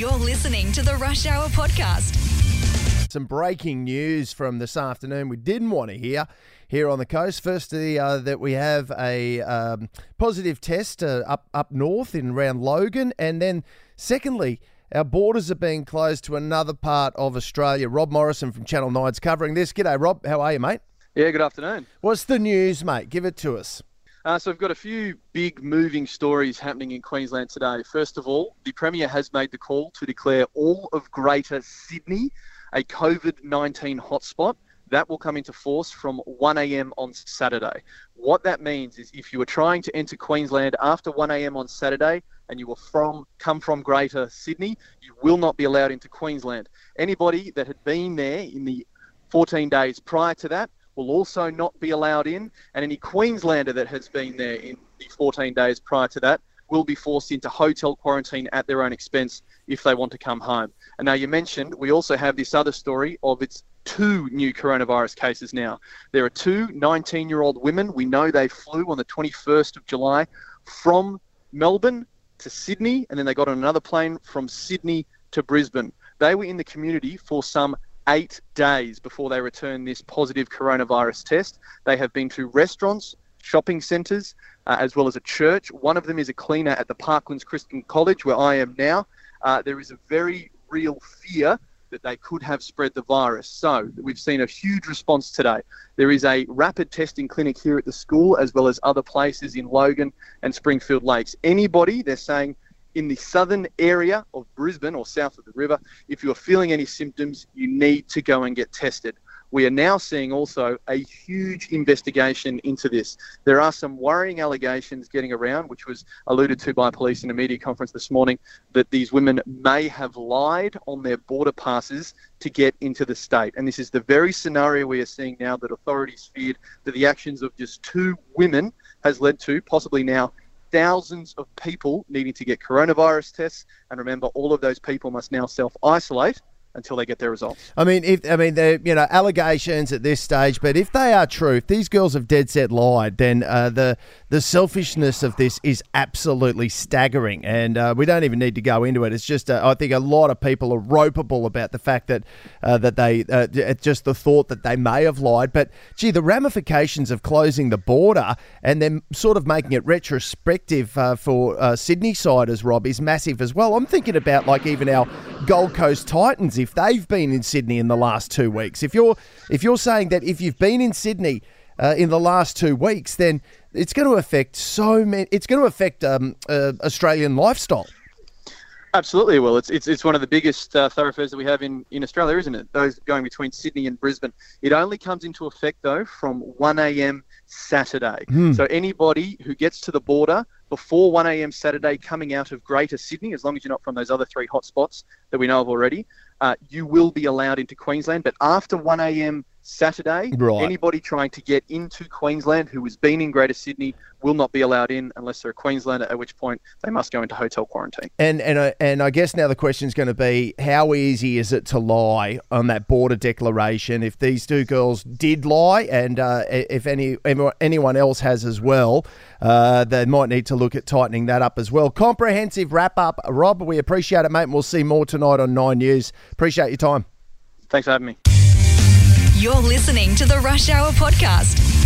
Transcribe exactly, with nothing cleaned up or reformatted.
You're listening to the Rush Hour Podcast. Some breaking news from this afternoon we didn't want to hear here on the coast. Firstly, uh, that we have a um, positive test uh, up, up north in around Logan. And then secondly, our borders are being closed to another part of Australia. Rob Morrison from Channel nine's covering this. G'day, Rob. How are you, mate? Yeah, good afternoon. What's the news, mate? Give it to us. Uh, so we've got a few big moving stories happening in Queensland today. First of all, the Premier has made the call to declare all of Greater Sydney a COVID nineteen hotspot. That will come into force from one a.m. on Saturday. What that means is if you are trying to enter Queensland after one a.m. on Saturday and you were from come from Greater Sydney, you will not be allowed into Queensland. Anybody that had been there in the fourteen days prior to that will also not be allowed in, and any Queenslander that has been there in the fourteen days prior to that will be forced into hotel quarantine at their own expense if they want to come home. And now you mentioned, we also have this other story of it's two new coronavirus cases now. There are two nineteen-year-old women. We know they flew on the twenty-first of July from Melbourne to Sydney, and then they got on another plane from Sydney to Brisbane. They were in the community for some eight days before they returned this positive coronavirus test. They have been to restaurants, shopping centres, uh, as well as a church. One of them is a cleaner at the Parklands Christian College, where I am now. Uh, there is a very real fear that they could have spread the virus. So we've seen a huge response today. There is a rapid testing clinic here at the school, as well as other places in Logan and Springfield Lakes. Anybody, they're saying, in the southern area of Brisbane or south of the river, if you're feeling any symptoms, you need to go and get tested. We are now seeing also a huge investigation into this. There are some worrying allegations getting around, which was alluded to by police in a media conference this morning, that these women may have lied on their border passes to get into the state. And this is the very scenario we are seeing now that authorities feared that the actions of just two women has led to, possibly now, thousands of people needing to get coronavirus tests. And remember, all of those people must now self-isolate until they get their results. I mean, if I mean, they're, you know, allegations at this stage, but if they are true, if these girls have dead set lied, then uh, the the selfishness of this is absolutely staggering, and uh, we don't even need to go into it. It's just, uh, I think a lot of people are ropeable about the fact that uh, that they, uh, just the thought that they may have lied, but gee, the ramifications of closing the border and then sort of making it retrospective uh, for uh, Sydney siders, Rob, is massive as well. I'm thinking about like even our Gold Coast Titans, if they've been in Sydney in the last two weeks. If you're if you're saying that if you've been in Sydney uh, in the last two weeks, then it's going to affect so many. It's going to affect um, uh, Australian lifestyle. Absolutely, Will. It's it's it's one of the biggest uh, thoroughfares that we have in, in Australia, isn't it? Those going between Sydney and Brisbane. It only comes into effect, though, from one a.m. Saturday. Hmm. So anybody who gets to the border before one a.m. Saturday coming out of Greater Sydney, as long as you're not from those other three hotspots that we know of already, uh, you will be allowed into Queensland. But after one a.m. Saturday, right, anybody trying to get into Queensland who has been in Greater Sydney will not be allowed in unless they're a Queenslander, at which point they must go into hotel quarantine. And and I, and I guess now the question is going to be, how easy is it to lie on that border declaration? If these two girls did lie, and uh, if any anyone else has as well, uh, they might need to look at tightening that up as well. Comprehensive wrap-up. Rob, we appreciate it, mate, and we'll see more tonight on Nine News. Appreciate your time. Thanks for having me. You're listening to the Rush Hour Podcast.